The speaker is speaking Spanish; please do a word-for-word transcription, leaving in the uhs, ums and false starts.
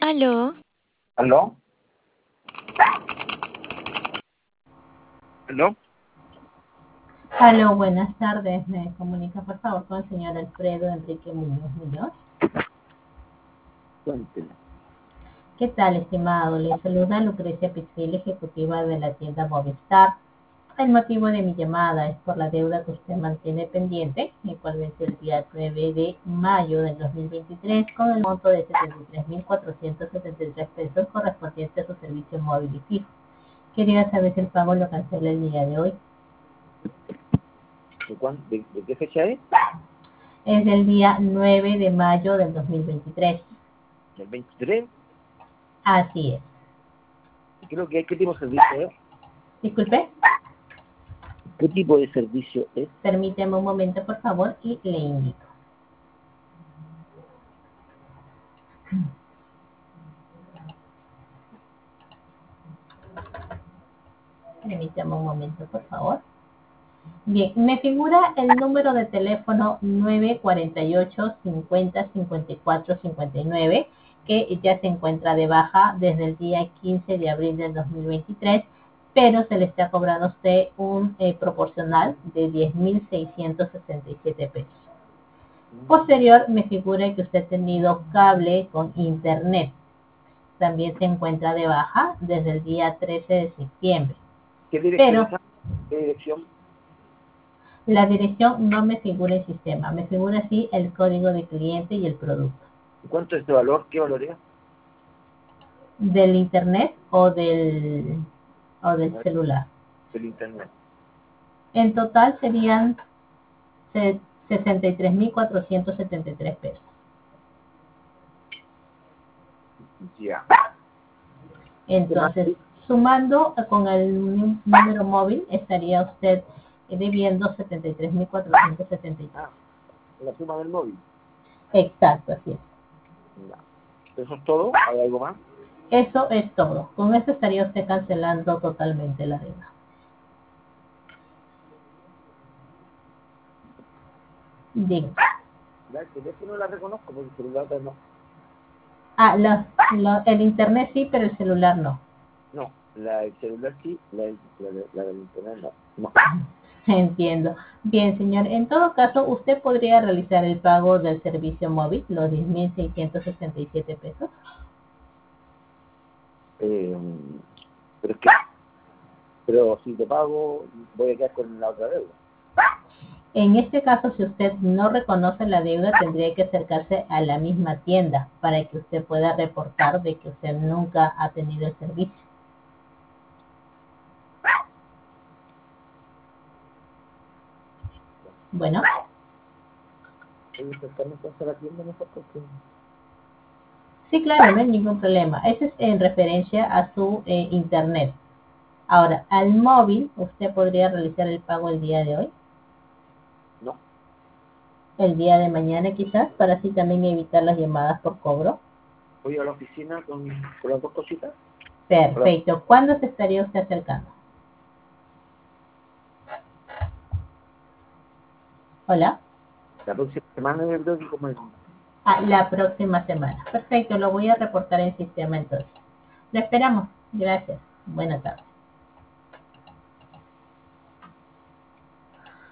Aló, ¿Aló? ¿Aló? Aló, buenas tardes. Me comunica por favor con el señor Alfredo Enrique Muñoz Muñoz. Cuénteme. ¿Qué tal, estimado? Le saluda Lucrecia Pichil, ejecutiva de la tienda Movistar. El motivo de mi llamada es por la deuda que usted mantiene pendiente, el cual vence el día nueve de mayo del dos mil veintitrés con el monto de setenta y tres mil cuatrocientos setenta y tres pesos correspondiente a su servicio móvil y fijo. Quería saber si el pago lo cancela el día de hoy. ¿De, cuán- de, de qué fecha es? Es del día nueve de mayo del dos mil veintitrés. ¿Del veintitrés? Así es. Creo que ¿qué tipo de servicio es? Disculpe, ¿Qué tipo de servicio es? permíteme un momento, por favor, y le indico. Permítame un momento, por favor. Bien, me figura el número de teléfono nueve cuatro ocho, cincuenta, cincuenta y cuatro, cincuenta y nueve, que ya se encuentra de baja desde el día quince de abril del dos mil veintitrés, pero se le está cobrando a usted un eh, proporcional de diez mil seiscientos sesenta y siete pesos. Posterior, me figura que usted ha tenido cable con internet. También se encuentra de baja desde el día trece de septiembre. ¿Qué dirección Pero es? ¿Qué dirección? la dirección no me figura en sistema, me figura así el código de cliente y el producto. ¿Y cuánto es este valor? ¿Qué valor es? ¿Del internet o del, o del A ver, celular? del internet. En total serían se- sesenta y tres mil cuatrocientos setenta y tres pesos. Ya. ¿Qué más? Entonces, sumando con el nú- número móvil, estaría usted debiendo setenta y tres mil cuatrocientos setenta y tres. Ah, la suma del móvil. Exacto, así es. Ya. ¿Eso es todo? ¿Hay algo más? Eso es todo. Con eso estaría usted cancelando totalmente la deuda. Digo. Ya, el teléfono la reconozco, porque el celular no. Ah, los- lo- el internet sí, pero el celular no. No, la del celular sí, la, del- la, de- la del internet no. No. Entiendo. Bien, señor. En todo caso, usted podría realizar el pago del servicio móvil, los diez mil seiscientos sesenta y siete pesos. Eh, pero es que, pero si te pago, voy a quedar con la otra deuda. En este caso, si usted no reconoce la deuda, tendría que acercarse a la misma tienda para que usted pueda reportar de que usted nunca ha tenido el servicio. Bueno, Voy a acercarme entonces a la tienda mejor porque... sí, claro, no hay ningún problema. Eso es en referencia a su eh, internet. Ahora, al móvil, usted podría realizar el pago el día de hoy, No, el día de mañana quizás, para así también evitar las llamadas por cobro. voy a la oficina con, con las dos cositas. Hola. Perfecto. ¿Cuándo se estaría usted acercando? Hola. La próxima semana yo creo que como el... Ah, la próxima semana. Perfecto, lo voy a reportar en sistema entonces. Lo esperamos. Gracias. Buenas tardes.